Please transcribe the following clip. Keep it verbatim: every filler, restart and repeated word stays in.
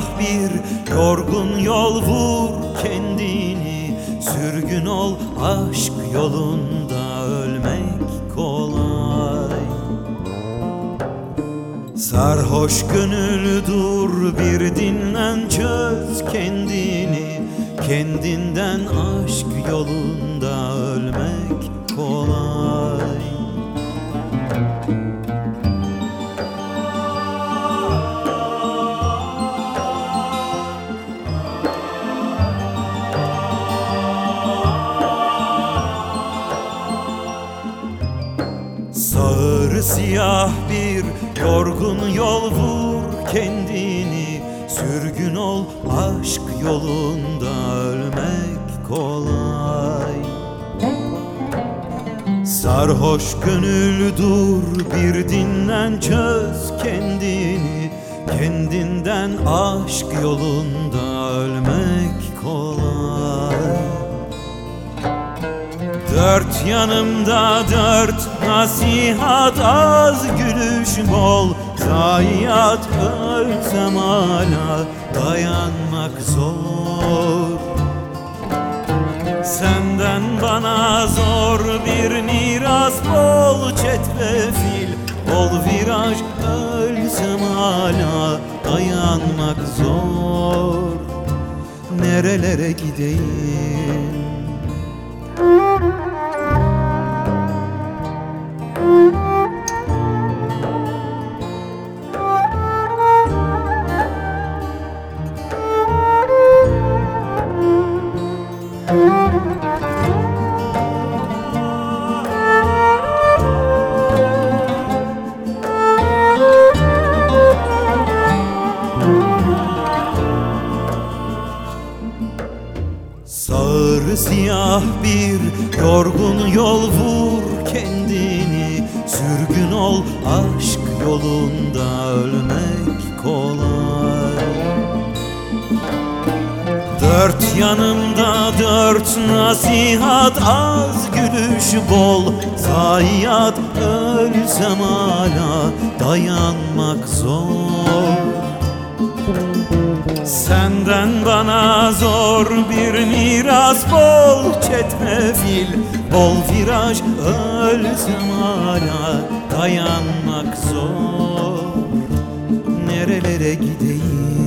siyah bir yorgun yol, vur kendini, sürgün ol aşk yolunda, ölmek kolay. Sarhoş gönül dur, bir dinlen, çöz kendini, kendinden aşk yolunda, ölmek kolay. Sağır siyah bir yorgun yol, vur kendini, sürgün ol aşk yolunda, ölmek kolay. Sarhoş gönül dur, bir dinlen, çöz kendini, kendinden aşk yolunda, ölmek kolay. Dört yanımda dört nasihat, az gülüş bol zayiat, ölsem hala dayanmak zor. Senden bana zor bir miras, bol çetrefil, bol viraj, ölsem hala dayanmak zor. Nerelere gideyim? Sağır siyah bir yorgun yol, vur kendini, sürgün ol aşk yolunda, ölmek kolay. Dört yanımda dört nasihat, az gülüş bol zayiat, ölsem hala dayanmak zor. Senden bana zor bir miras, bol çetrefil, bol viraj, ölsem hala dayanmak zor. Nerelere gideyim?